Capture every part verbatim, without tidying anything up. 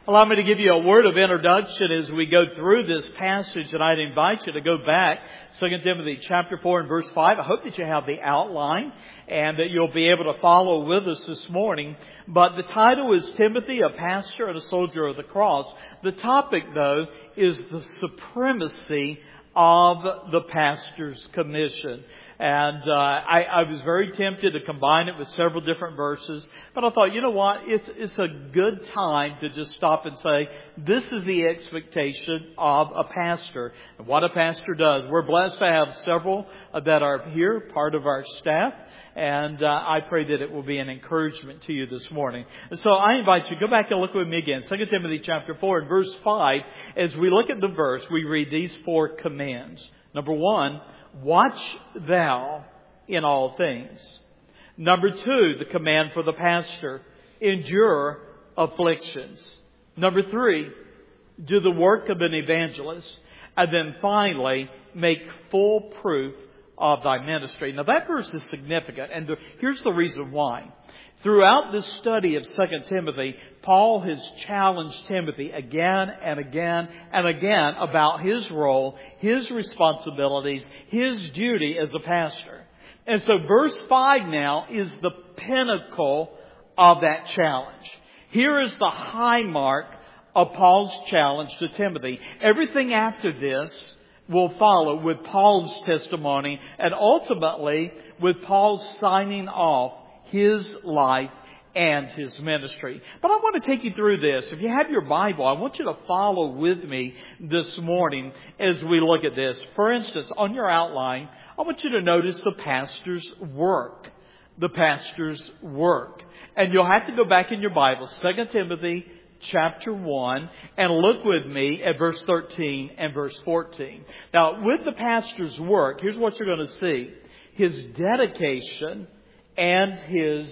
Allow me to give you a word of introduction as we go through this passage, and I'd invite you to go back, Second Timothy chapter four and verse five. I hope that you have the outline and that you'll be able to follow with us this morning. But the title is Timothy, a pastor and a soldier of the cross. The topic, though, is the supremacy of the pastor's commission. And uh, I, I was very tempted to combine it with several different verses. But I thought, you know what? It's, it's a good time to just stop and say, this is the expectation of a pastor. And what a pastor does. We're blessed to have several that are here, part of our staff. And uh, I pray that it will be an encouragement to you this morning. And so I invite you, go back and look with me again. Second Timothy chapter four and verse five. As we look at the verse, we read these four commands. Number one, watch thou in all things. Number two, the command for the pastor, endure afflictions. Number three, do the work of an evangelist. And then finally, make full proof of thy ministry. Now that verse is significant, and the, here's the reason why. Throughout this study of Second Timothy, Paul has challenged Timothy again and again and again about his role, his responsibilities, his duty as a pastor. And so verse five now is the pinnacle of that challenge. Here is the high mark of Paul's challenge to Timothy. Everything after this will follow with Paul's testimony and ultimately with Paul signing off his life and his ministry. But I want to take you through this. If you have your Bible, I want you to follow with me this morning as we look at this. For instance, on your outline, I want you to notice the pastor's work. The pastor's work. And you'll have to go back in your Bible, Second Timothy chapter one, and look with me at verse thirteen and verse fourteen. Now, with the pastor's work, here's what you're going to see. His dedication and his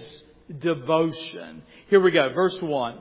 devotion. Here we go. Verse one.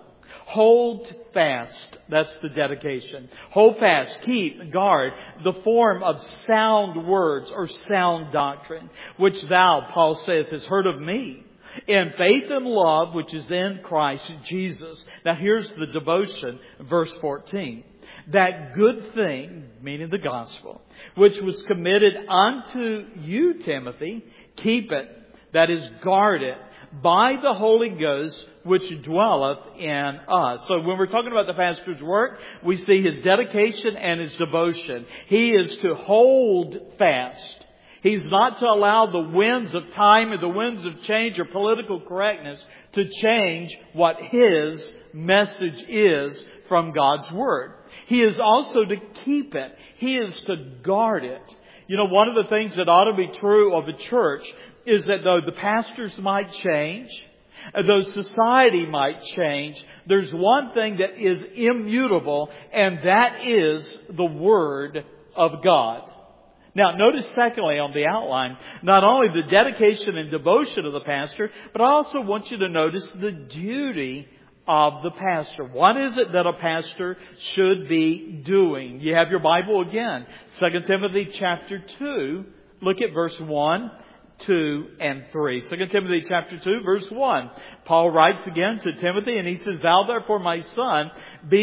Hold fast. That's the dedication. Hold fast. Keep, guard the form of sound words or sound doctrine, which thou, Paul says, has heard of me, in faith and love, which is in Christ Jesus. Now here's the devotion. Verse fourteen. That good thing, meaning the gospel, which was committed unto you, Timothy, keep it. That is, guard it by the Holy Ghost which dwelleth in us. So when we're talking about the pastor's work, we see his dedication and his devotion. He is to hold fast. He's not to allow the winds of time or the winds of change or political correctness to change what his message is from God's Word. He is also to keep it. He is to guard it. You know, one of the things that ought to be true of a church is that though the pastors might change, though society might change, there's one thing that is immutable, and that is the Word of God. Now, notice secondly on the outline, not only the dedication and devotion of the pastor, but I also want you to notice the duty of the pastor. What is it that a pastor should be doing? You have your Bible again. Second Timothy chapter two. Look at verse one, two, and three. Second Timothy chapter two, verse one. Paul writes again to Timothy and he says, Thou therefore, my son,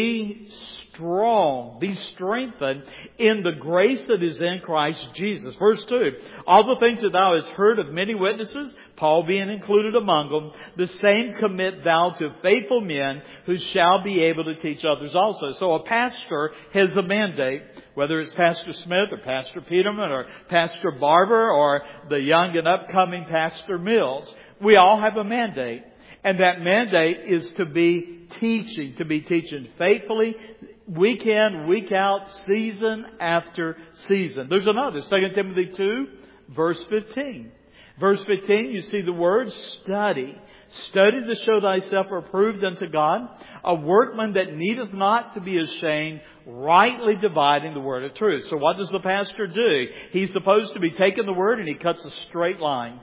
be strong, be strengthened in the grace that is in Christ Jesus. Verse two. All the things that thou hast heard of many witnesses, Paul being included among them, the same commit thou to faithful men who shall be able to teach others also. So a pastor has a mandate, whether it's Pastor Smith or Pastor Peterman or Pastor Barber or the young and upcoming Pastor Mills. We all have a mandate. And that mandate is to be teaching, to be teaching faithfully, week in, week out, season after season. There's another, Second Timothy two, verse fifteen. Verse fifteen, you see the word study. Study to show thyself approved unto God, a workman that needeth not to be ashamed, rightly dividing the word of truth. So what does the pastor do? He's supposed to be taking the word and he cuts a straight line.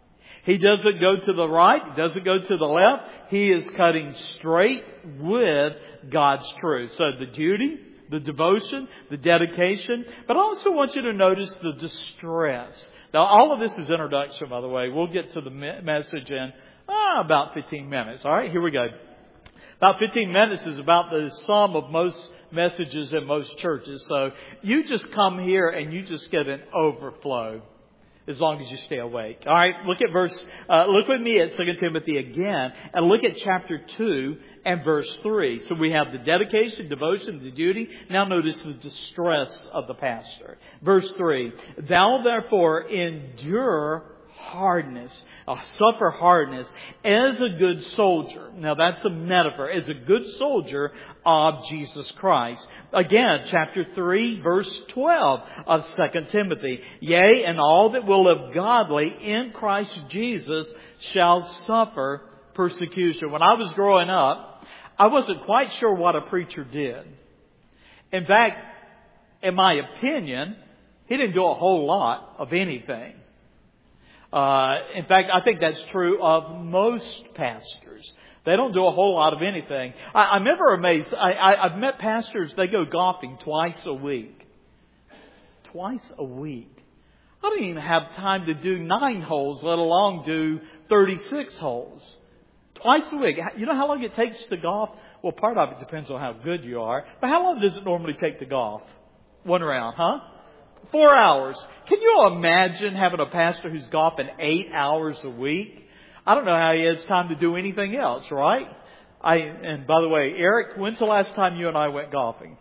He doesn't go to the right. He doesn't go to the left. He is cutting straight with God's truth. So the duty, the devotion, the dedication. But I also want you to notice the distress. Now, all of this is introduction, by the way. We'll get to the message in ah, about fifteen minutes. All right, here we go. About fifteen minutes is about the sum of most messages in most churches. So you just come here and you just get an overflow as long as you stay awake. All right, look at verse, uh, look with me at Second Timothy again and look at chapter two and verse three. So we have the dedication, devotion, the duty. Now notice the distress of the pastor. Verse three, thou therefore endure hardness, uh, suffer hardness as a good soldier. Now that's a metaphor. As a good soldier of Jesus Christ. Again, chapter three, verse twelve of Second Timothy. Yea, and all that will live godly in Christ Jesus shall suffer persecution. When I was growing up, I wasn't quite sure what a preacher did. In fact, in my opinion, he didn't do a whole lot of anything. Uh, in fact, I think that's true of most pastors. They don't do a whole lot of anything. I, I'm ever amazed. I, I, I've met pastors, they go golfing twice a week. Twice a week. I don't even have time to do nine holes, let alone do thirty-six holes. Twice a week. You know how long it takes to golf? Well, part of it depends on how good you are. But how long does it normally take to golf? One round, huh? Four hours. Can you imagine having a pastor who's golfing eight hours a week? I don't know how he has time to do anything else, right? I and by the way, Eric, when's the last time you and I went golfing?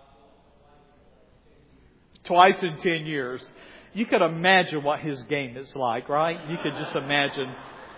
Twice in ten years. You can imagine what his game is like, right? You can just imagine.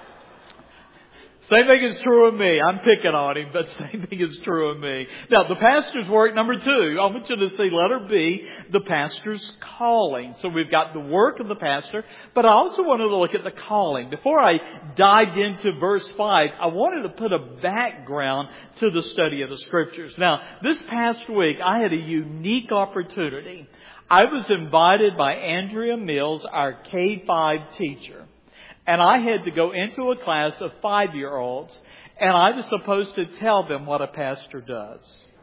Same thing is true of me. I'm picking on him, but same thing is true of me. Now, the pastor's work, number two. I want you to see letter B, the pastor's calling. So we've got the work of the pastor, but I also wanted to look at the calling. Before I dived into verse five, I wanted to put a background to the study of the Scriptures. Now, this past week, I had a unique opportunity. I was invited by Andrea Mills, our K five teacher. And I had to go into a class of five-year-olds, and I was supposed to tell them what a pastor does.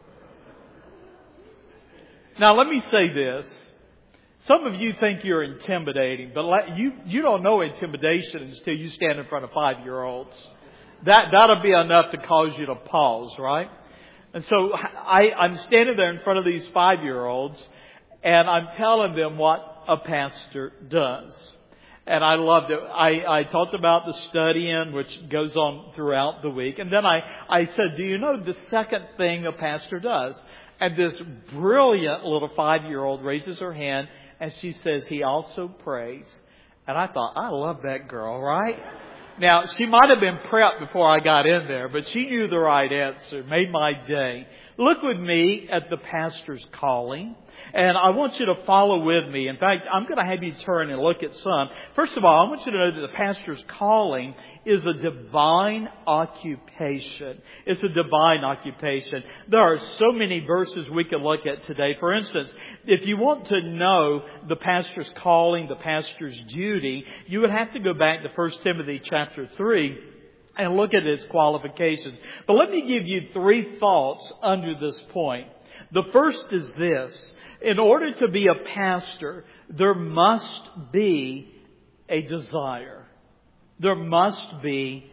Now, let me say this. Some of you think you're intimidating, but you, you don't know intimidation until you stand in front of five-year-olds. That, that'll be enough to cause you to pause, right? And so I, I'm standing there in front of these five-year-olds, and I'm telling them what a pastor does. And I loved it. I, I talked about the studying, which goes on throughout the week. And then I, I said, do you know the second thing a pastor does? And this brilliant little five-year-old raises her hand and she says, he also prays. And I thought, I love that girl, right? Now, she might have been prepped before I got in there, but she knew the right answer. Made my day. Look with me at the pastor's calling. And I want you to follow with me. In fact, I'm going to have you turn and look at some. First of all, I want you to know that the pastor's calling is a divine occupation. It's a divine occupation. There are so many verses we can look at today. For instance, if you want to know the pastor's calling, the pastor's duty, you would have to go back to First Timothy chapter three and look at its qualifications. But let me give you three thoughts under this point. The first is this. In order to be a pastor, there must be a desire. There must be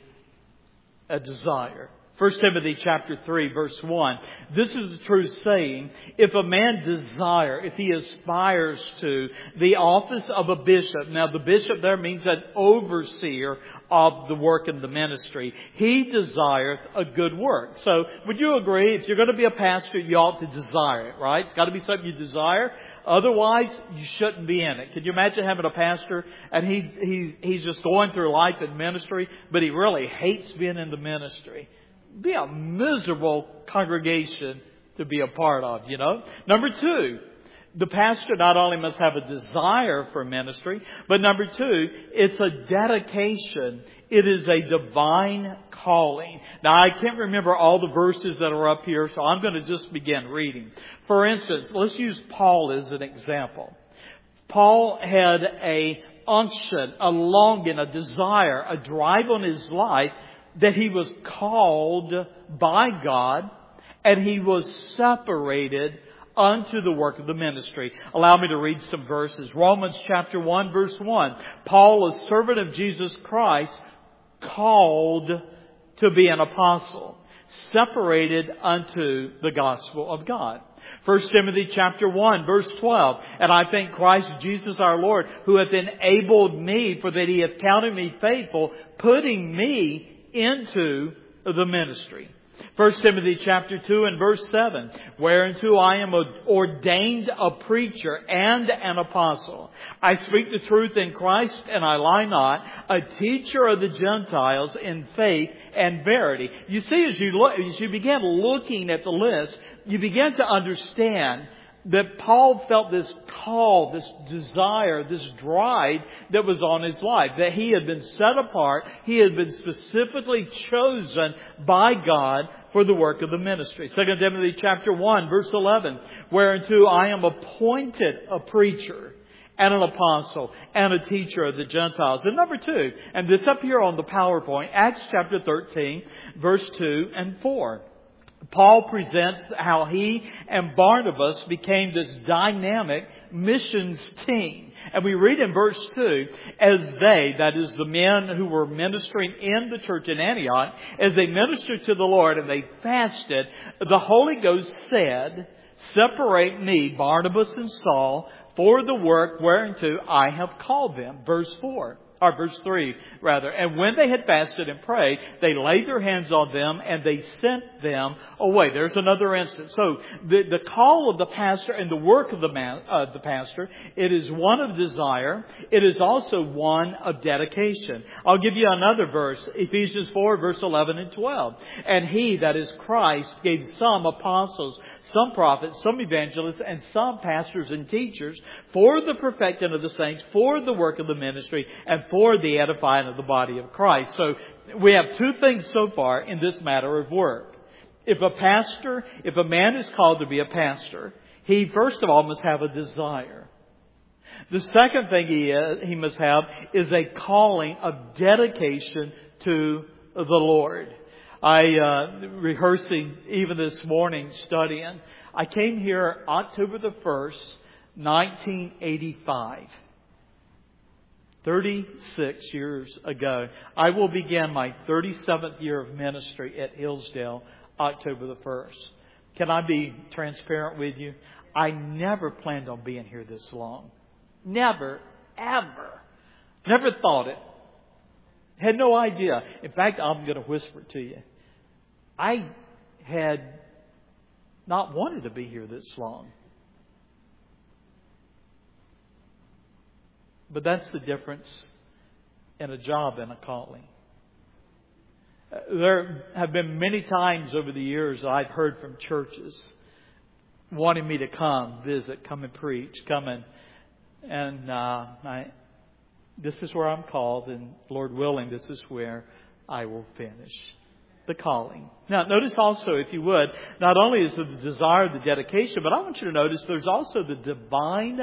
a desire. First Timothy chapter three, verse one. This is the true saying. If a man desire, if he aspires to the office of a bishop. Now the bishop there means an overseer of the work in the ministry. He desireth a good work. So would you agree, if you're going to be a pastor, you ought to desire it, right? It's got to be something you desire. Otherwise, you shouldn't be in it. Could you imagine having a pastor and he, he, he's just going through life in ministry, but he really hates being in the ministry? Be a miserable congregation to be a part of, you know. Number two, the pastor not only must have a desire for ministry, but number two, it's a dedication. It is a divine calling. Now, I can't remember all the verses that are up here, so I'm going to just begin reading. For instance, let's use Paul as an example. Paul had a unction, a longing, a desire, a drive on his life that he was called by God and he was separated unto the work of the ministry. Allow me to read some verses. Romans chapter one, verse one. Paul, a servant of Jesus Christ, called to be an apostle. separated unto the gospel of God. First Timothy chapter one, verse twelve. And I thank Christ Jesus our Lord, who hath enabled me, for that He hath counted me faithful, putting me into the ministry. First Timothy chapter two and verse seven. Whereunto I am ordained a preacher and an apostle. I speak the truth in Christ, and I lie not, a teacher of the Gentiles in faith and verity. You see, as you look, as you began looking at the list, you began to understand that Paul felt this call, this desire, this drive that was on his life. That he had been set apart. He had been specifically chosen by God for the work of the ministry. Second Timothy chapter one, verse eleven. Whereunto I am appointed a preacher and an apostle and a teacher of the Gentiles. And number two, and this up here on the PowerPoint, Acts chapter thirteen, verse two and four. Paul presents how he and Barnabas became this dynamic missions team. And we read in verse two, as they, that is the men who were ministering in the church in Antioch, as they ministered to the Lord and they fasted, the Holy Ghost said, separate me, Barnabas and Saul, for the work whereunto I have called them. Verse four. Or verse three, rather. And when they had fasted and prayed, they laid their hands on them and they sent them away. There's another instance. So the, the call of the pastor and the work of the man, uh, the pastor, it is one of desire. It is also one of dedication. I'll give you another verse. Ephesians four, verse eleven and twelve. And He, that is Christ, gave some apostles, some prophets, some evangelists, and some pastors and teachers for the perfecting of the saints, for the work of the ministry, and for the edifying of the body of Christ. So we have two things so far in this matter of work. If a pastor, if a man is called to be a pastor, he first of all must have a desire. The second thing he is, he must have is a calling of dedication to the Lord. I, uh, rehearsing even this morning, studying, I came here October the first, nineteen eighty-five. thirty-six years ago. I will begin my thirty-seventh year of ministry at Hillsdale October the first. Can I be transparent with you? I never planned on being here this long. Never, ever. Never thought it. Had no idea. In fact, I'm going to whisper to you. I had not wanted to be here this long. But that's the difference in a job and a calling. There have been many times over the years I've heard from churches wanting me to come visit, come and preach, come and and uh, I, this is where I'm called, and Lord willing, this is where I will finish the calling. Now, notice also, if you would, not only is it the desire, the dedication, but I want you to notice there's also the divine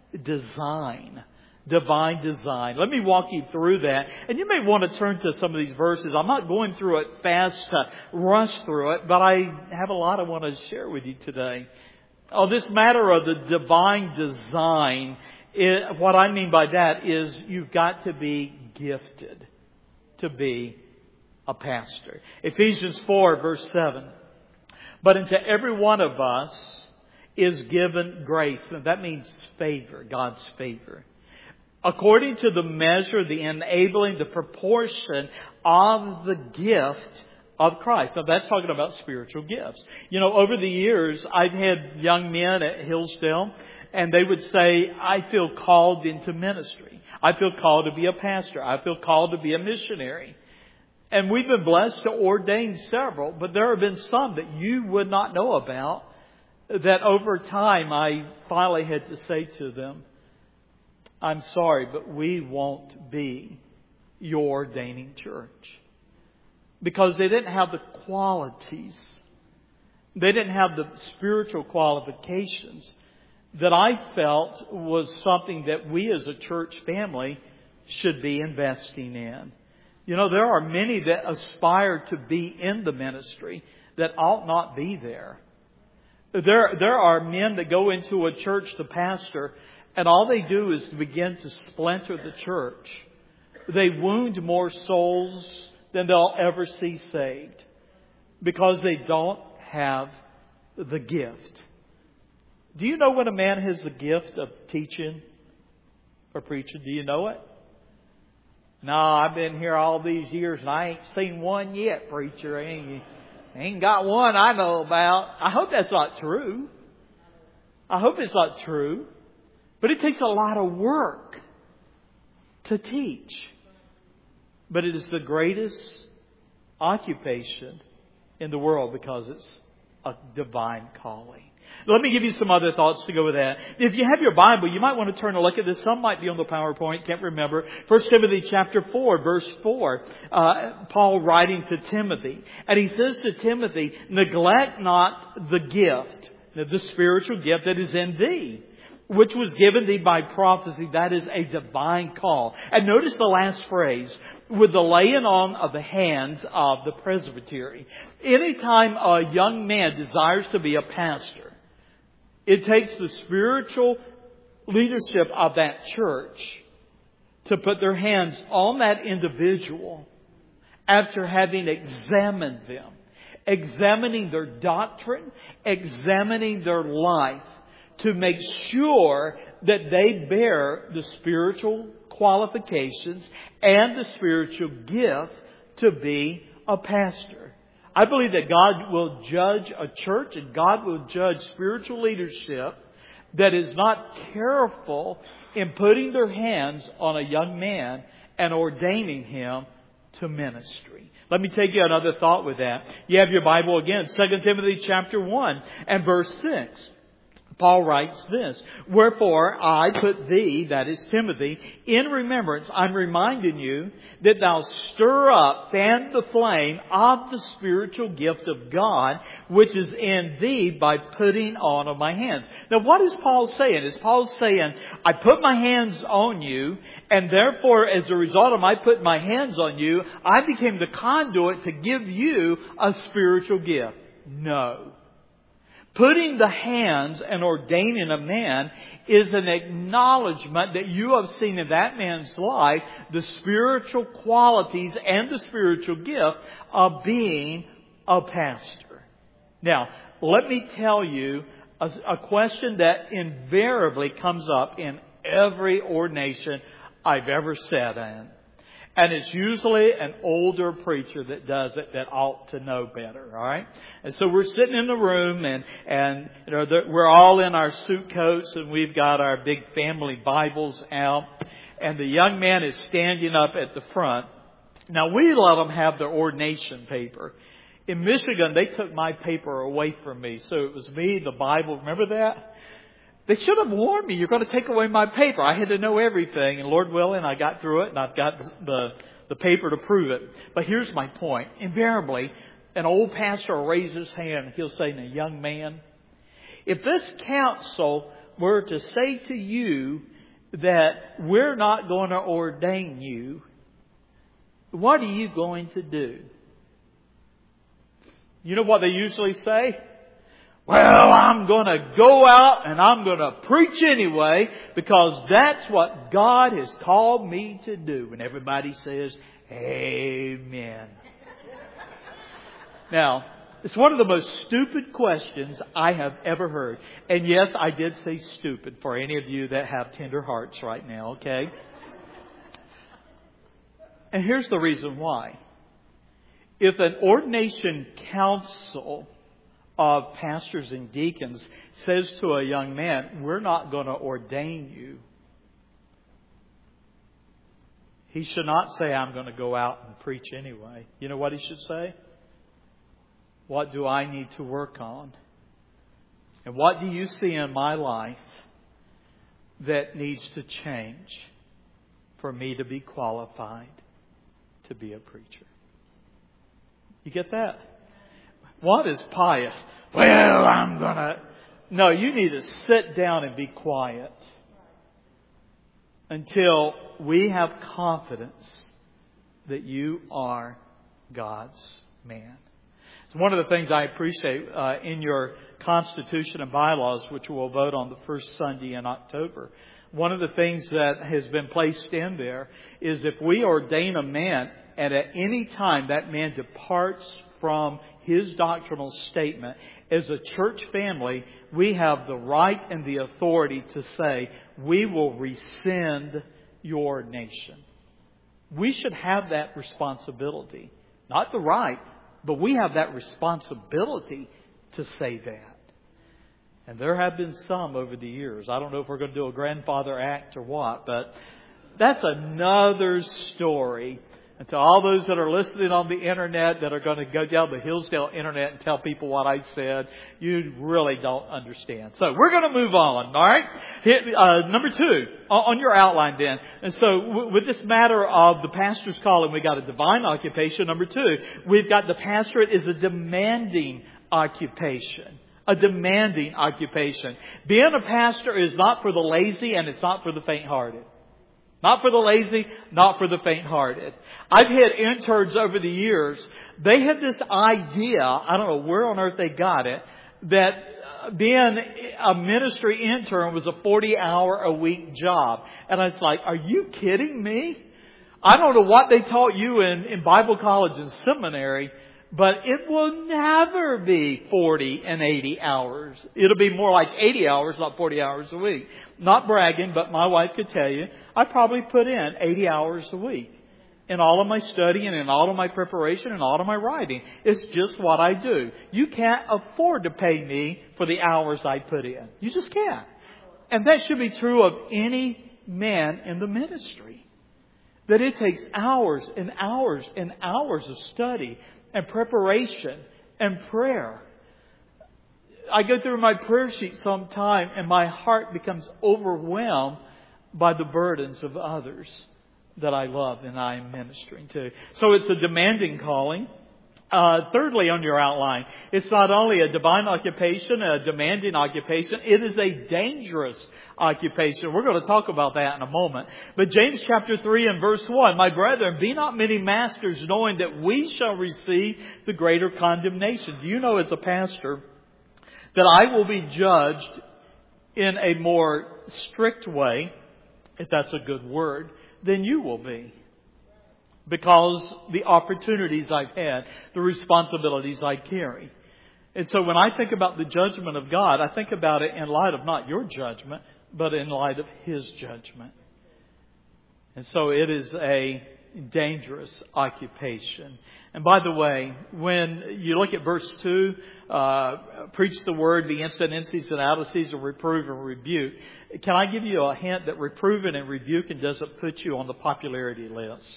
design. Divine design. Let me walk you through that. And you may want to turn to some of these verses. I'm not going through it fast to rush through it, but I have a lot I want to share with you today. Oh, this matter of the divine design, it, what I mean by that is you've got to be gifted to be a pastor. Ephesians four, verse seven. But unto every one of us is given grace. And that means favor, God's favor. According to the measure, the enabling, the proportion of the gift of Christ. So that's talking about spiritual gifts. You know, over the years, I've had young men at Hillsdale, and they would say, I feel called into ministry. I feel called to be a pastor. I feel called to be a missionary. And we've been blessed to ordain several, but there have been some that you would not know about that over time I finally had to say to them, I'm sorry, but we won't be your ordaining church. Because they didn't have the qualities. They didn't have the spiritual qualifications that I felt was something that we as a church family should be investing in. You know, there are many that aspire to be in the ministry that ought not be there. There, there are men that go into a church to pastor, and all they do is begin to splinter the church. They wound more souls than they'll ever see saved. because they don't have the gift. Do you know when a man has the gift of teaching or preaching? Do you know it? No, I've been here all these years and I ain't seen one yet, preacher. I ain't, ain't got one I know about. I hope that's not true. I hope it's not true. But it takes a lot of work to teach. But it is the greatest occupation in the world because it's a divine calling. Let me give you some other thoughts to go with that. If you have your Bible, you might want to turn a look at this. Some might be on the PowerPoint, can't remember. First Timothy chapter four, verse four. Uh, Paul writing to Timothy. And he says to Timothy, neglect not the gift, the spiritual gift that is in thee, which was given thee by prophecy. That is a divine call. And notice the last phrase, with the laying on of the hands of the presbytery. Anytime a young man desires to be a pastor, it takes the spiritual leadership of that church to put their hands on that individual after having examined them, examining their doctrine, examining their life, to make sure that they bear the spiritual qualifications and the spiritual gift to be a pastor. I believe that God will judge a church and God will judge spiritual leadership that is not careful in putting their hands on a young man and ordaining him to ministry. Let me take you another thought with that. You have your Bible again, Second Timothy chapter one and verse six. Paul writes this, wherefore I put thee, that is Timothy, in remembrance. I'm reminding you that thou stir up, fan the flame of the spiritual gift of God, which is in thee by putting on of my hands. Now what is Paul saying? Is Paul saying, I put my hands on you, and therefore as a result of my putting my hands on you, I became the conduit to give you a spiritual gift? No. Putting the hands and ordaining a man is an acknowledgement that you have seen in that man's life the spiritual qualities and the spiritual gift of being a pastor. Now, let me tell you a, a question that invariably comes up in every ordination I've ever sat in. And it's usually an older preacher that does it that ought to know better, all right? And so we're sitting in the room and, and you know, we're all in our suit coats and we've got our big family Bibles out. And the young man is standing up at the front. Now, we let them have their ordination paper. In Michigan, they took my paper away from me. So it was me, the Bible. Remember that? They should have warned me, you're going to take away my paper. I had to know everything. And Lord willing, I got through it and I've got the, the paper to prove it. But here's my point. Invariably, an old pastor will raise his hand and he'll say to a young man, if this council were to say to you that we're not going to ordain you, what are you going to do? You know what they usually say? Well, I'm going to go out and I'm going to preach anyway because that's what God has called me to do. And everybody says, amen. Now, it's one of the most stupid questions I have ever heard. And yes, I did say stupid for any of you that have tender hearts right now, okay? And here's the reason why. If an ordination council of pastors and deacons says to a young man, we're not going to ordain you, he should not say, I'm going to go out and preach anyway. You know what he should say? What do I need to work on? And what do you see in my life that needs to change for me to be qualified to be a preacher? You get that? What is pious? Well, I'm going to... No, you need to sit down and be quiet until we have confidence that you are God's man. It's one of the things I appreciate uh, in your Constitution and bylaws, which we'll vote on the first Sunday in October. One of the things that has been placed in there is if we ordain a man and at any time that man departs from His doctrinal statement, as a church family, we have the right and the authority to say, we will rescind your nation. We should have that responsibility. Not the right, but we have that responsibility to say that. And there have been some over the years. I don't know if we're going to do a grandfather act or what, but that's another story. And to all those that are listening on the internet that are going to go down the Hillsdale internet and tell people what I said, you really don't understand. So we're going to move on, all right? Uh, number two, on your outline then. And so w- with this matter of the pastor's calling, we got a divine occupation. Number two, we've got the pastorate is a demanding occupation. A demanding occupation. Being a pastor is not for the lazy and it's not for the faint-hearted. Not for the lazy, not for the faint-hearted. I've had interns over the years. They had this idea, I don't know where on earth they got it, that being a ministry intern was a forty-hour-a-week job. And I was like, are you kidding me? I don't know what they taught you in, in Bible college and seminary, but it will never be forty and eighty hours. It'll be more like eighty hours, not forty hours a week. Not bragging, but my wife could tell you, I probably put in eighty hours a week in all of my studying and in all of my preparation and all of my writing. It's just what I do. You can't afford to pay me for the hours I put in. You just can't. And that should be true of any man in the ministry. That it takes hours and hours and hours of study and preparation and prayer. I go through my prayer sheet sometime and my heart becomes overwhelmed by the burdens of others that I love and I am ministering to. So it's a demanding calling. Uh, thirdly, on your outline, it's not only a divine occupation, a demanding occupation, it is a dangerous occupation. We're going to talk about that in a moment. But James chapter three and verse one, my brethren, be not many masters, knowing that we shall receive the greater condemnation. Do you know as a pastor that I will be judged in a more strict way, if that's a good word, than you will be? Because the opportunities I've had, the responsibilities I carry. And so when I think about the judgment of God, I think about it in light of not your judgment, but in light of His judgment. And so it is a dangerous occupation. And by the way, when you look at verse two, uh, preach the word, be instant in season, out of season, reprove and rebuke. Can I give you a hint that reproving and rebuking doesn't put you on the popularity list?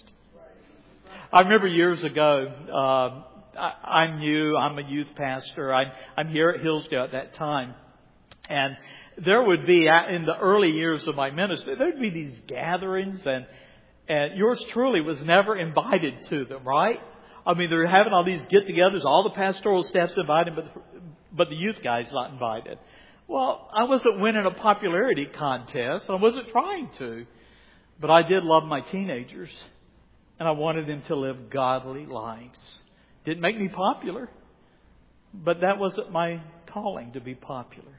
I remember years ago, uh, I, I'm new, I'm a youth pastor. I'm, I'm here at Hillsdale at that time. And there would be, in the early years of my ministry, there would be these gatherings and, and yours truly was never invited to them, right? I mean, they're having all these get-togethers, all the pastoral staff's invited, but, but the youth guy's not invited. Well, I wasn't winning a popularity contest. I wasn't trying to. But I did love my teenagers. And I wanted them to live godly lives. Didn't make me popular. But that wasn't my calling, to be popular.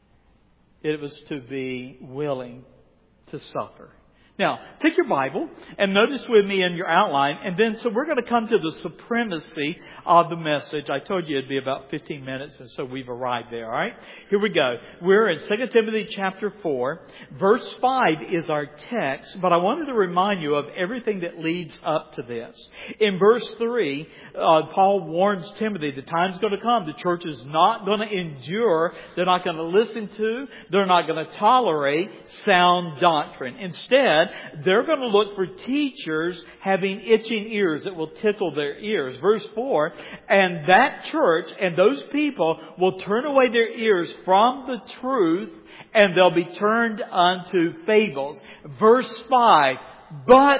It was to be willing to suffer. Now, take your Bible and notice with me in your outline. And then, so we're going to come to the supremacy of the message. I told you it'd be about fifteen minutes, and so we've arrived there, all right? Here we go. We're in Second Timothy chapter four. Verse five is our text, but I wanted to remind you of everything that leads up to this. In verse three, uh, Paul warns Timothy, the time's going to come. The church is not going to endure. They're not going to listen to. They're not going to tolerate sound doctrine. Instead, they're going to look for teachers having itching ears that will tickle their ears. Verse four, and that church and those people will turn away their ears from the truth and they'll be turned unto fables. Verse five, but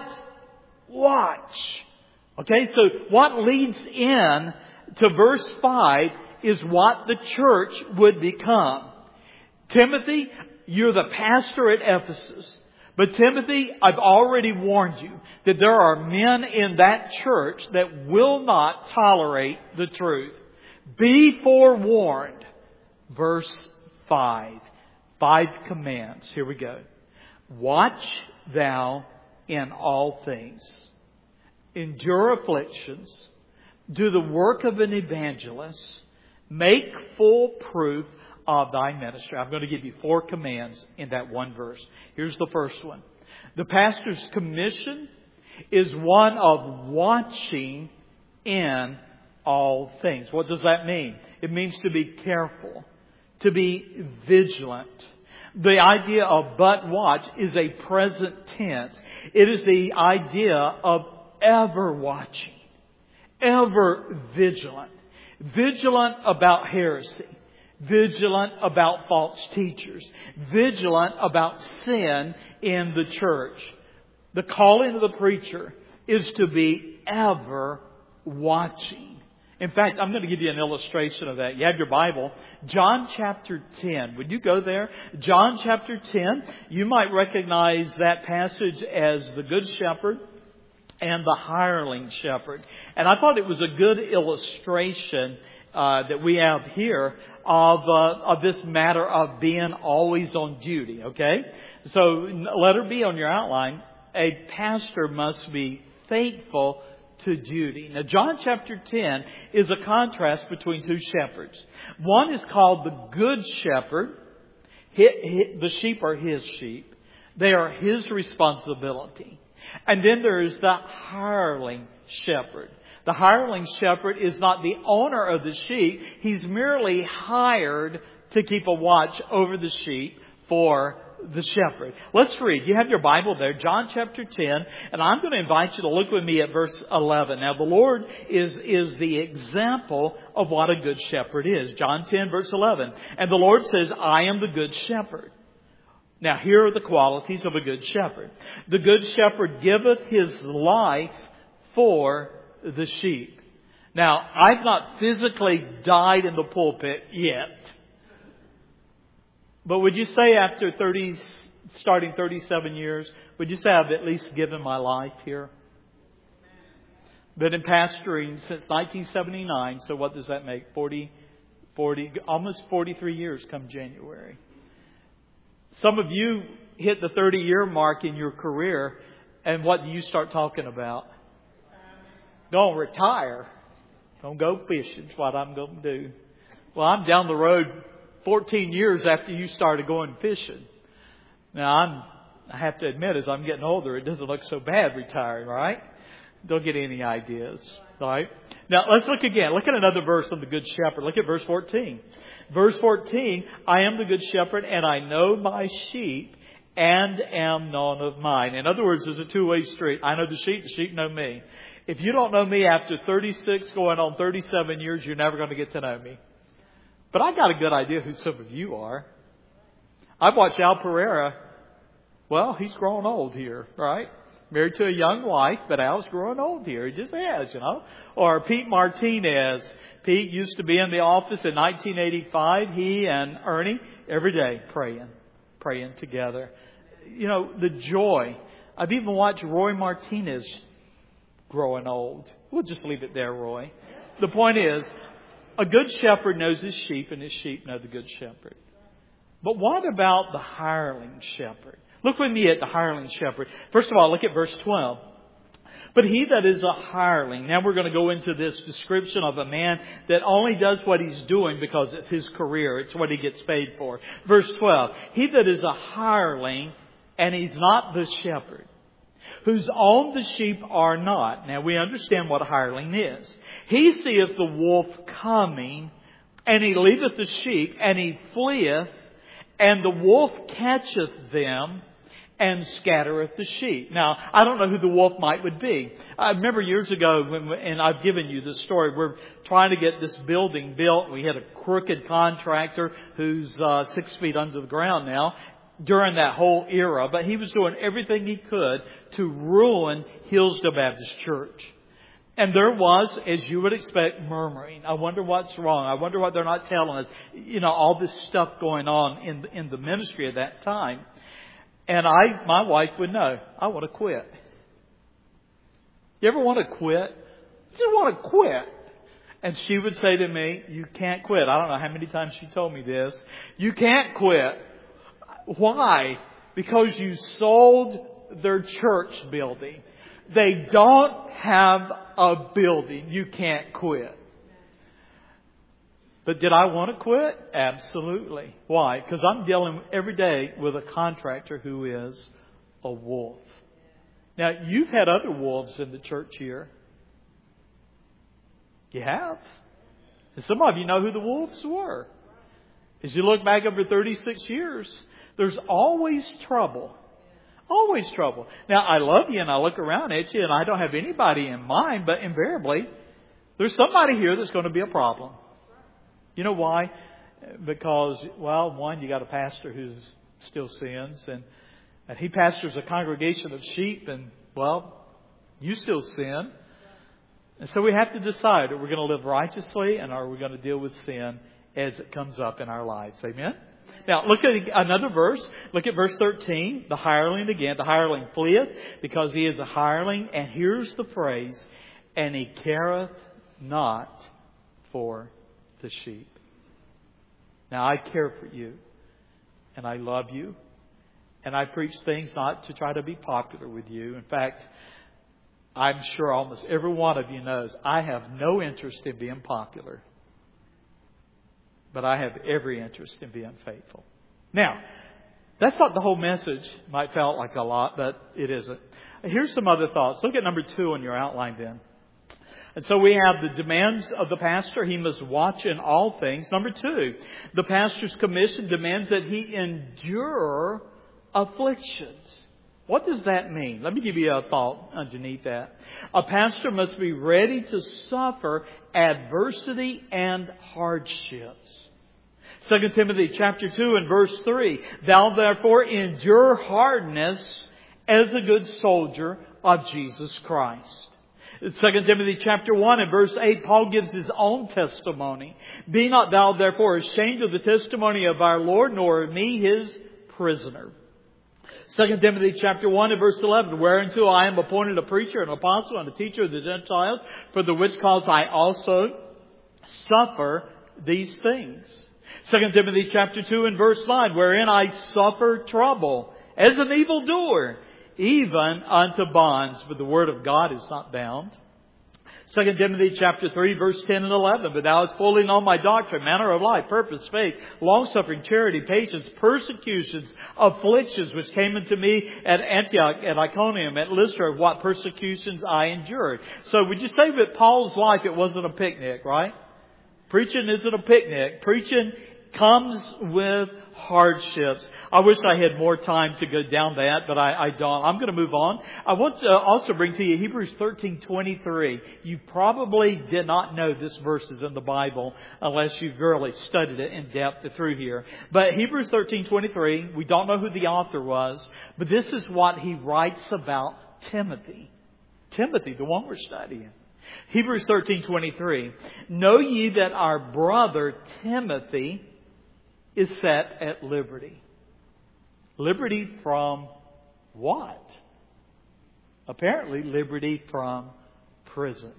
watch. Okay, so what leads in to verse five is what the church would become. Timothy, you're the pastor at Ephesus. But Timothy, I've already warned you that there are men in that church that will not tolerate the truth. Be forewarned. Verse five. Five commands. Here we go. Watch thou in all things. Endure afflictions. Do the work of an evangelist. Make full proof of thy ministry. I'm going to give you four commands in that one verse. Here's the first one. The pastor's commission is one of watching in all things. What does that mean? It means to be careful, to be vigilant. The idea of but watch is a present tense. It is the idea of ever watching, ever vigilant. Vigilant about heresy. Vigilant about false teachers. Vigilant about sin in the church. The calling of the preacher is to be ever watching. In fact, I'm going to give you an illustration of that. You have your Bible. John chapter ten. Would you go there? John chapter ten. You might recognize that passage as the Good Shepherd and the hireling shepherd. And I thought it was a good illustration uh, that we have here of, uh, of this matter of being always on duty. Okay? So letter B on your outline. A pastor must be faithful to duty. Now, John chapter ten is a contrast between two shepherds. One is called the Good Shepherd. The sheep are His sheep. They are His responsibility. And then there is the hireling shepherd. The hireling shepherd is not the owner of the sheep. He's merely hired to keep a watch over the sheep for the shepherd. Let's read. You have your Bible there, John chapter ten, and I'm going to invite you to look with me at verse eleven. Now, the Lord is, is the example of what a good shepherd is. John ten, verse eleven. And the Lord says, I am the good shepherd. Now, here are the qualities of a good shepherd. The good shepherd giveth his life for the sheep. Now, I've not physically died in the pulpit yet. But would you say after thirty, starting thirty-seven years, would you say I've at least given my life here? Been in pastoring since nineteen seventy-nine, so what does that make? forty, forty, almost forty-three years come January. Some of you hit the thirty-year mark in your career, and what do you start talking about? Don't retire. Don't go fishing is what I'm going to do. Well, I'm down the road fourteen years after you started going fishing. Now, I'm, I have to admit, as I'm getting older, it doesn't look so bad retiring, right? Don't get any ideas, right? Now, let's look again. Look at another verse on the Good Shepherd. Look at verse fourteen. Verse fourteen, I am the Good Shepherd, and I know my sheep, and am known of mine. In other words, there's a two-way street. I know the sheep, the sheep know me. If you don't know me after thirty-six, going on thirty-seven years, you're never going to get to know me. But I got a good idea who some of you are. I've watched Al Pereira. Well, he's growing old here, right? Married to a young wife, but Al's growing old here. He just has, you know. Or Pete Martinez. Pete used to be in the office in nineteen eighty-five. He and Ernie, every day, praying. Praying together. You know, the joy. I've even watched Roy Martinez growing old. We'll just leave it there, Roy. The point is, a good shepherd knows his sheep, and his sheep know the good shepherd. But what about the hireling shepherd? Look with me at the hireling shepherd. First of all, look at verse twelve. But he that is a hireling. Now we're going to go into this description of a man that only does what he's doing because it's his career. It's what he gets paid for. Verse twelve. He that is a hireling, and he's not the shepherd, whose own the sheep are not. Now we understand what a hireling is. He seeth the wolf coming, and he leaveth the sheep, and he fleeth, and the wolf catcheth them, and scattereth the sheep. Now, I don't know who the wolf might would be. I remember years ago, when, and I've given you this story, we're trying to get this building built. We had a crooked contractor who's uh, six feet under the ground now during that whole era. But he was doing everything he could to ruin Hillsdale Baptist Church. And there was, as you would expect, murmuring. I wonder what's wrong. I wonder what they're not telling us. You know, all this stuff going on in the, in the ministry at that time. And I, my wife would know, I want to quit. You ever want to quit? You just want to quit. And she would say to me, you can't quit. I don't know how many times she told me this. You can't quit. Why? Because you sold their church building. They don't have a building. You can't quit. But did I want to quit? Absolutely. Why? Because I'm dealing every day with a contractor who is a wolf. Now, you've had other wolves in the church here. You have. And some of you know who the wolves were. As you look back over thirty-six years, there's always trouble. Always trouble. Now, I love you and I look around at you and I don't have anybody in mind, but invariably, there's somebody here that's going to be a problem. You know why? Because, well, one, you got a pastor who still sins, and, and he pastors a congregation of sheep, and, well, you still sin. And so we have to decide, are we going to live righteously, and are we going to deal with sin as it comes up in our lives? Amen? Now, look at another verse. Look at verse thirteen. The hireling again. The hireling fleeth because he is a hireling. And here's the phrase, and he careth not for the sheep. Now, I care for you, and I love you, and I preach things not to try to be popular with you. In fact, I'm sure almost every one of you knows I have no interest in being popular, but I have every interest in being faithful. Now, that's not the whole message. Might felt like a lot, but it isn't. Here's some other thoughts. Look at number two on your outline then. And so we have the demands of the pastor. He must watch in all things. Number two, the pastor's commission demands that he endure afflictions. What does that mean? Let me give you a thought underneath that. A pastor must be ready to suffer adversity and hardships. Second Timothy chapter two and verse three. Thou therefore endure hardness as a good soldier of Jesus Christ. Second Timothy chapter one and verse eight, Paul gives his own testimony. Be not thou therefore ashamed of the testimony of our Lord, nor of me his prisoner. Second Timothy chapter one and verse eleven, whereunto I am appointed a preacher, an apostle, and a teacher of the Gentiles, for the which cause I also suffer these things. Second Timothy chapter two and verse nine, wherein I suffer trouble as an evildoer, even unto bonds, but the word of God is not bound. Second Timothy chapter three, verse ten and eleven. But thou hast fully known my doctrine, manner of life, purpose, faith, long-suffering, charity, patience, persecutions, afflictions, which came unto me at Antioch, at Iconium, at Lystra, what persecutions I endured. So would you say that Paul's life, it wasn't a picnic, right? Preaching isn't a picnic. Preaching comes with hardships. I wish I had more time to go down that, but I, I don't. I'm going to move on. I want to also bring to you Hebrews thirteen twenty-three. You probably did not know this verse is in the Bible unless you've really studied it in depth through here. But Hebrews thirteen twenty-three, we don't know who the author was, but this is what he writes about Timothy. Timothy, the one we're studying. Hebrews thirteen twenty-three. Know ye that our brother Timothy is set at liberty. Liberty from what? Apparently liberty from prison.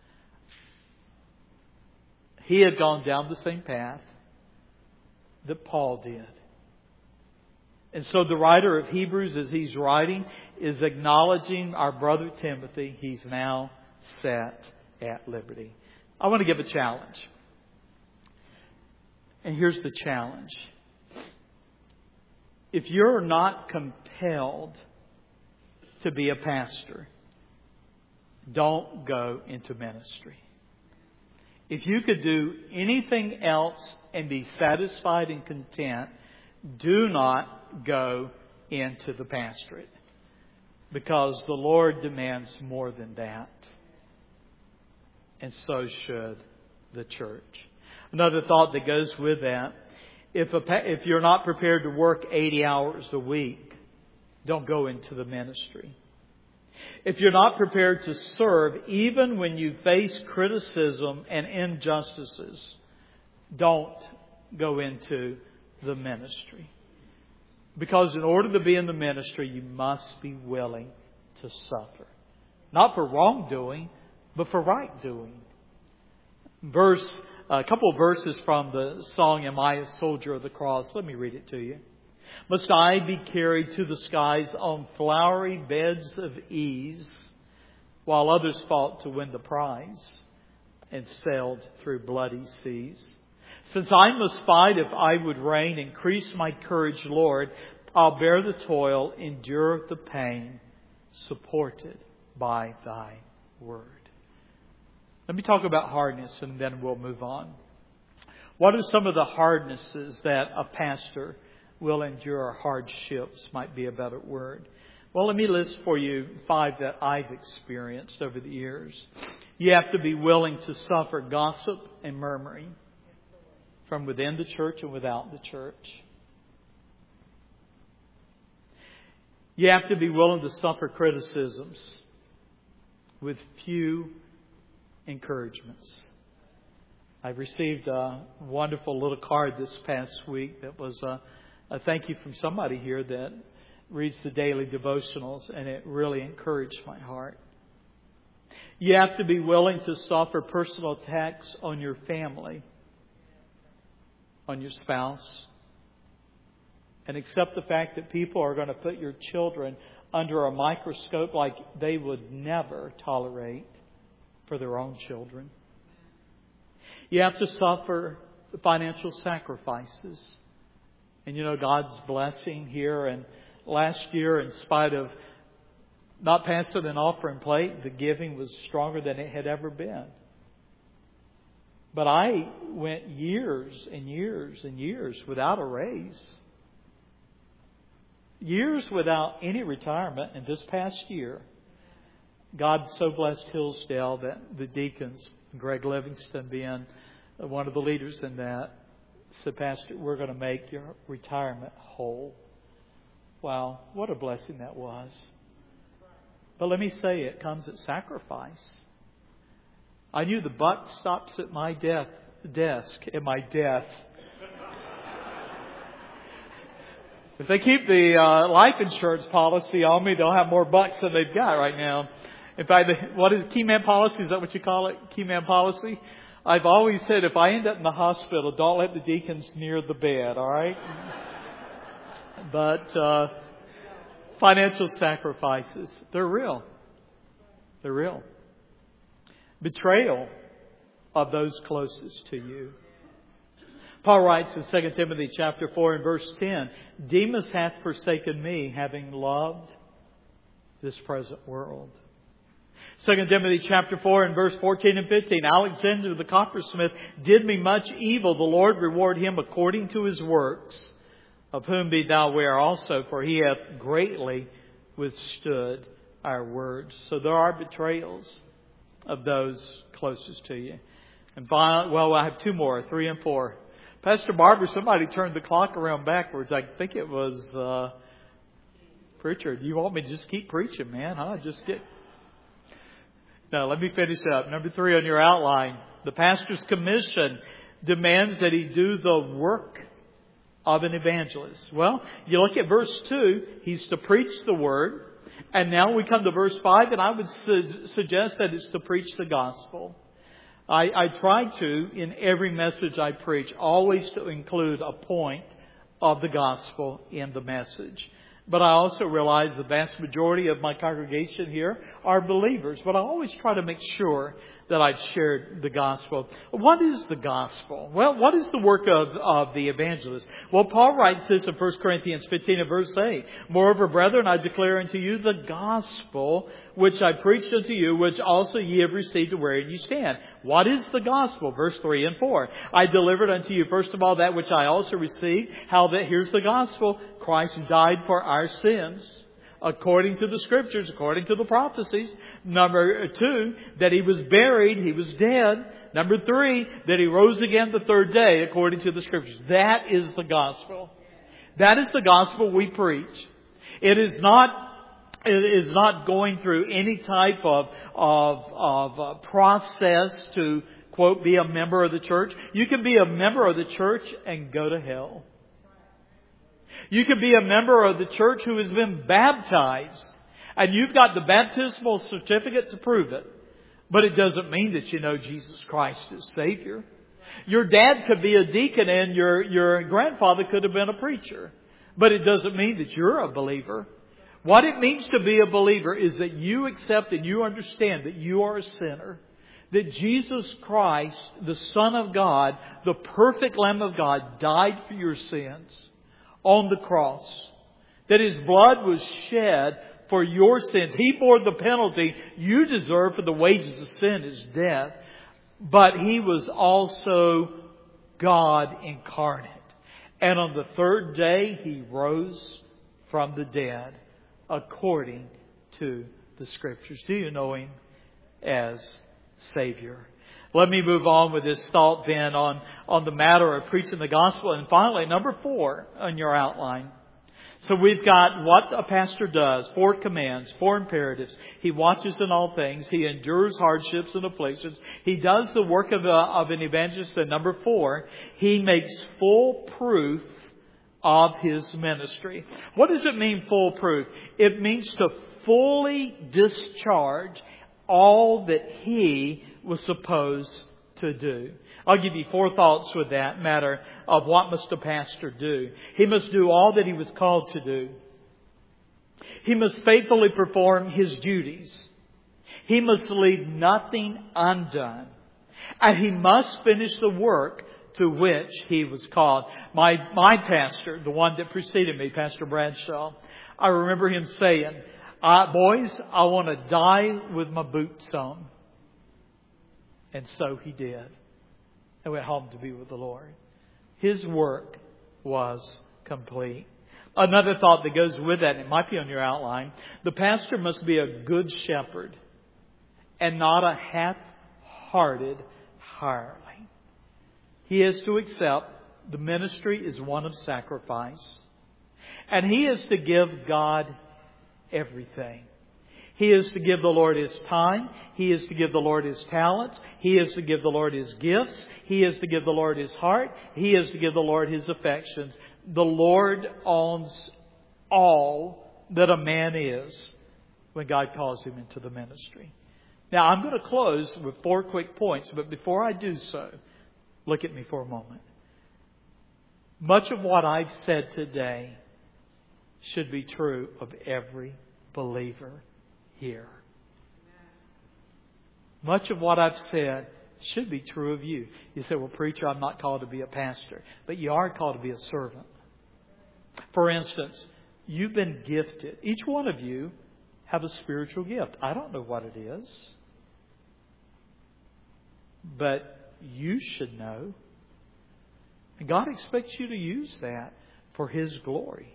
He had gone down the same path that Paul did. And so the writer of Hebrews, as he's writing, is acknowledging our brother Timothy. He's now set at liberty. I want to give a challenge. And here's the challenge. If you're not compelled to be a pastor, don't go into ministry. If you could do anything else and be satisfied and content, do not go into the pastorate. Because the Lord demands more than that. And so should the church. Another thought that goes with that, if a, if you're not prepared to work eighty hours a week, don't go into the ministry. If you're not prepared to serve, even when you face criticism and injustices, don't go into the ministry. Because in order to be in the ministry, you must be willing to suffer. Not for wrongdoing, but for right doing. Verse A couple of verses from the song, Am I a Soldier of the Cross? Let me read it to you. Must I be carried to the skies on flowery beds of ease, while others fought to win the prize and sailed through bloody seas. Since I must fight if I would reign, increase my courage, Lord. I'll bear the toil, endure the pain, supported by Thy word. Let me talk about hardness and then we'll move on. What are some of the hardnesses that a pastor will endure? Hardships might be a better word. Well, let me list for you five that I've experienced over the years. You have to be willing to suffer gossip and murmuring from within the church and without the church. You have to be willing to suffer criticisms with few encouragements. I've received a wonderful little card this past week that was a, a thank you from somebody here that reads the daily devotionals, and it really encouraged my heart. You have to be willing to suffer personal attacks on your family, on your spouse, and accept the fact that people are going to put your children under a microscope like they would never tolerate for their own children. You have to suffer financial sacrifices. And you know, God's blessing here. And last year, in spite of not passing an offering plate, the giving was stronger than it had ever been. But I went years and years and years without a raise. Years without any retirement. And this past year, God so blessed Hillsdale that the deacons, Greg Livingston being one of the leaders in that, said, Pastor, we're going to make your retirement whole. Wow, what a blessing that was. But let me say, it comes at sacrifice. I knew the buck stops at my death, desk, at my death. If they keep the uh, life insurance policy on me, they'll have more bucks than they've got right now. In fact, what is key man policy? Is that what you call it? Key man policy? I've always said, if I end up in the hospital, don't let the deacons near the bed, all right? But uh, financial sacrifices, they're real. They're real. Betrayal of those closest to you. Paul writes in Second Timothy chapter four and verse ten, Demas hath forsaken me, having loved this present world. Second Timothy chapter four and verse fourteen and fifteen. Alexander the coppersmith did me much evil. The Lord reward him according to his works. Of whom be thou aware also, for he hath greatly withstood our words. So there are betrayals of those closest to you. And finally, well, I have two more, three and four. Pastor Barbara, somebody turned the clock around backwards. I think it was uh, preacher. Do you want me to just keep preaching, man? Huh? Just get. No, let me finish up. Number three on your outline. The pastor's commission demands that he do the work of an evangelist. Well, you look at verse two. He's to preach the word. And now we come to verse five, and I would su- suggest that it's to preach the gospel. I, I try to, in every message I preach, always to include a point of the gospel in the message. But I also realize the vast majority of my congregation here are believers. But I always try to make sure that I've shared the gospel. What is the gospel? Well, what is the work of, of the evangelist? Well, Paul writes this in First Corinthians fifteen and verse eight. Moreover, brethren, I declare unto you the gospel which I preached unto you, which also ye have received, wherein you stand. What is the gospel? Verse three and four. I delivered unto you first of all that which I also received, how that, here's the gospel, Christ died for our sins, according to the Scriptures, according to the prophecies. Number two, that He was buried, He was dead. Number three, that He rose again the third day, according to the Scriptures. That is the gospel. That is the gospel we preach. It is not It is not going through any type of, of, of uh, process to, quote, be a member of the church. You can be a member of the church and go to hell. You can be a member of the church who has been baptized, and you've got the baptismal certificate to prove it. But it doesn't mean that you know Jesus Christ as Savior. Your dad could be a deacon and your, your grandfather could have been a preacher. But it doesn't mean that you're a believer. What it means to be a believer is that you accept and you understand that you are a sinner. That Jesus Christ, the Son of God, the perfect Lamb of God, died for your sins on the cross. That His blood was shed for your sins. He bore the penalty you deserve, for the wages of sin is death. But He was also God incarnate. And on the third day He rose from the dead according to the Scriptures. Do you know Him as Savior? Let me move on with this thought then on, on the matter of preaching the gospel. And finally, number four on your outline. So we've got what a pastor does. Four commands, four imperatives. He watches in all things. He endures hardships and afflictions. He does the work of, a, of an evangelist. And number four, he makes full proof of his ministry. What does it mean, full proof? It means to fully discharge all that he was supposed to do. I'll give you four thoughts with that matter of what must a pastor do. He must do all that he was called to do. He must faithfully perform his duties. He must leave nothing undone. And he must finish the work to which he was called. My, my pastor, the one that preceded me, Pastor Bradshaw, I remember him saying, uh, boys, I want to die with my boots on. And so he did. And went home to be with the Lord. His work was complete. Another thought that goes with that, and it might be on your outline, the pastor must be a good shepherd and not a half-hearted hireling. He is to accept the ministry is one of sacrifice. And he is to give God everything. He is to give the Lord His time. He is to give the Lord His talents. He is to give the Lord His gifts. He is to give the Lord His heart. He is to give the Lord His affections. The Lord owns all that a man is when God calls him into the ministry. Now, I'm going to close with four quick points, but before I do so, look at me for a moment. Much of what I've said today should be true of every believer here. Much of what I've said should be true of you. You say, well, preacher, I'm not called to be a pastor. But you are called to be a servant. For instance, you've been gifted. Each one of you have a spiritual gift. I don't know what it is. But you should know. And God expects you to use that for His glory.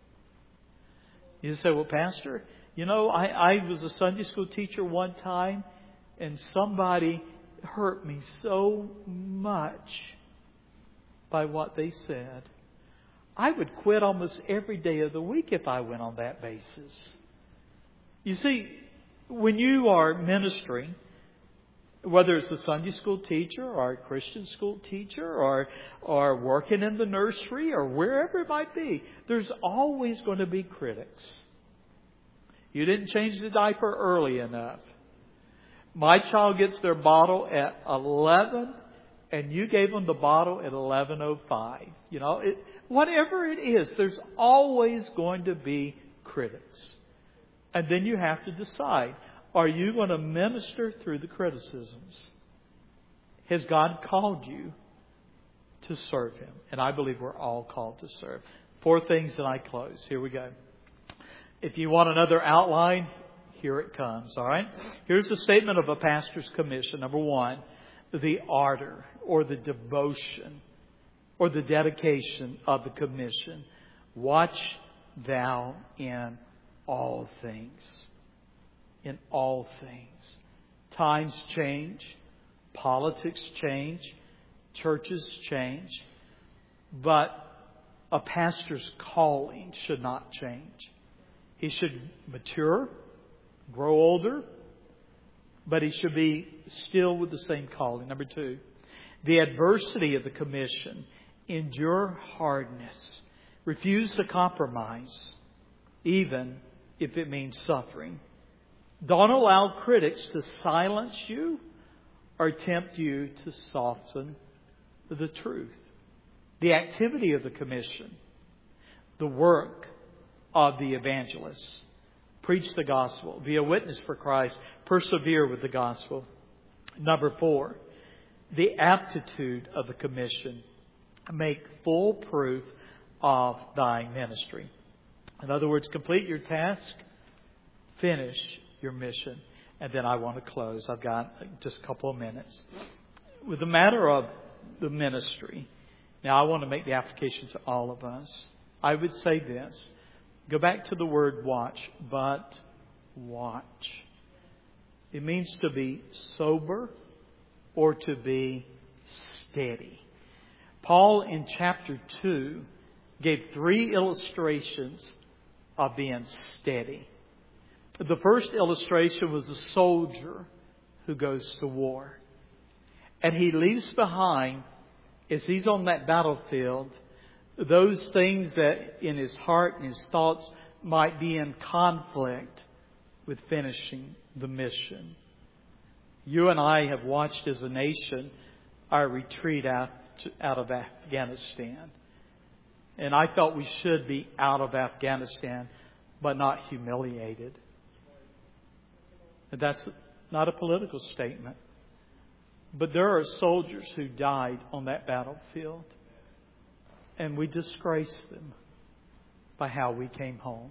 You say, well, Pastor, you know, I, I was a Sunday school teacher one time, and somebody hurt me so much by what they said. I would quit almost every day of the week if I went on that basis. You see, when you are ministering, whether it's a Sunday school teacher or a Christian school teacher or or working in the nursery or wherever it might be, there's always going to be critics. You didn't change the diaper early enough. My child gets their bottle at eleven, and you gave them the bottle at eleven oh five. You know, it, whatever it is, there's always going to be critics. And then you have to decide, are you going to minister through the criticisms? Has God called you to serve Him? And I believe we're all called to serve. Four things and I close. Here we go. If you want another outline, here it comes. All right. Here's the statement of a pastor's commission. Number one, the ardor or the devotion or the dedication of the commission. Watch thou in all things. In all things. Times change. Politics change. Churches change. But a pastor's calling should not change. He should mature, grow older, but he should be still with the same calling. Number two, the adversity of the commission. Endure hardness. Refuse to compromise, even if it means suffering. Don't allow critics to silence you or tempt you to soften the truth. The activity of the commission. The work of the evangelist. Preach the gospel. Be a witness for Christ. Persevere with the gospel. Number four, the aptitude of the commission. Make full proof of thy ministry. In other words, complete your task, finish your mission. And then I want to close. I've got just a couple of minutes. With the matter of the ministry, now I want to make the application to all of us. I would say this. Go back to the word watch, but watch. It means to be sober or to be steady. Paul in chapter two gave three illustrations of being steady. The first illustration was a soldier who goes to war. And he leaves behind, as he's on that battlefield, those things that in his heart and his thoughts might be in conflict with finishing the mission. You and I have watched as a nation our retreat out, to, out of Afghanistan. And I felt we should be out of Afghanistan, but not humiliated. And that's not a political statement. But there are soldiers who died on that battlefield. And we disgrace them by how we came home.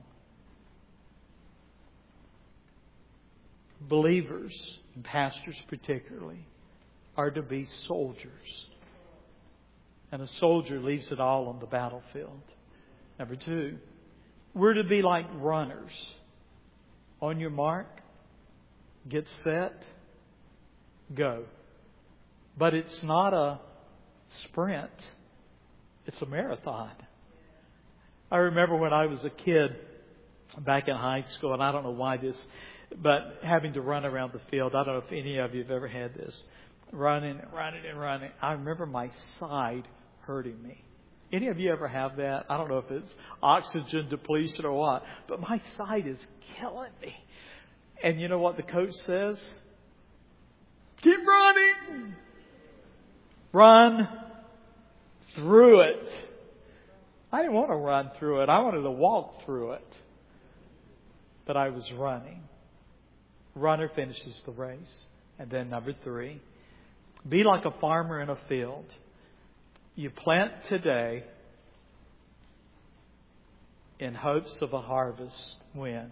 Believers, and pastors particularly, are to be soldiers. And a soldier leaves it all on the battlefield. Number two, we're to be like runners. On your mark, get set, go. But it's not a sprint. It's a marathon. I remember when I was a kid back in high school, and I don't know why this, but having to run around the field. I don't know if any of you have ever had this. Running, running, and running. I remember my side hurting me. Any of you ever have that? I don't know if it's oxygen depletion or what, but my side is killing me. And you know what the coach says? Keep running. Run through it. I didn't want to run through it. I wanted to walk through it. But I was running. Runner finishes the race. And then number three, be like a farmer in a field. You plant today in hopes of a harvest when?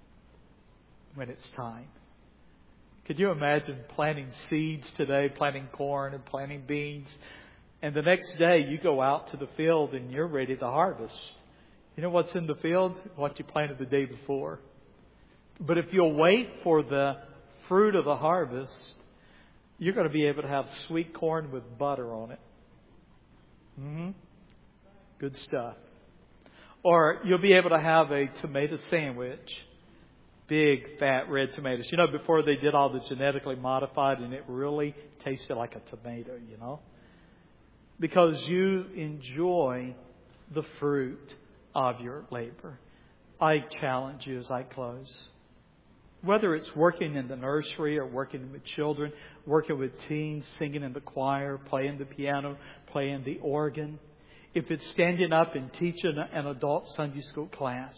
When it's time. Could you imagine planting seeds today, planting corn and planting beans, and the next day you go out to the field and you're ready to harvest? You know what's in the field? What you planted the day before. But if you'll wait for the fruit of the harvest, you're going to be able to have sweet corn with butter on it. Mm-hmm. Good stuff. Or you'll be able to have a tomato sandwich. Big, fat, red tomatoes. You know, before they did all the genetically modified, and it really tasted like a tomato, you know. Because you enjoy the fruit of your labor. I challenge you as I close. Whether it's working in the nursery or working with children, working with teens, singing in the choir, playing the piano, playing the organ. If it's standing up and teaching an adult Sunday school class.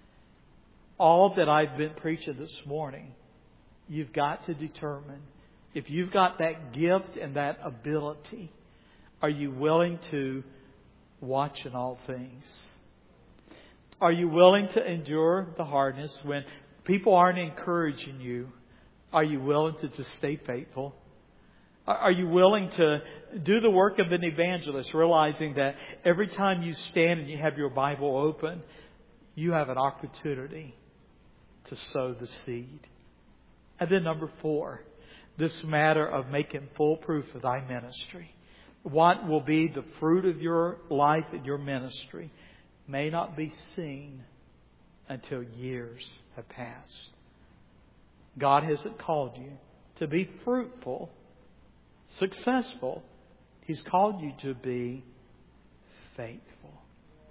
All that I've been preaching this morning, you've got to determine if you've got that gift and that ability, are you willing to watch in all things? Are you willing to endure the hardness when people aren't encouraging you? Are you willing to just stay faithful? Are you willing to do the work of an evangelist, realizing that every time you stand and you have your Bible open, you have an opportunity to sow the seed? And then number four, this matter of making full proof of thy ministry. What will be the fruit of your life and your ministry may not be seen until years have passed. God hasn't called you to be fruitful, successful. He's called you to be faithful.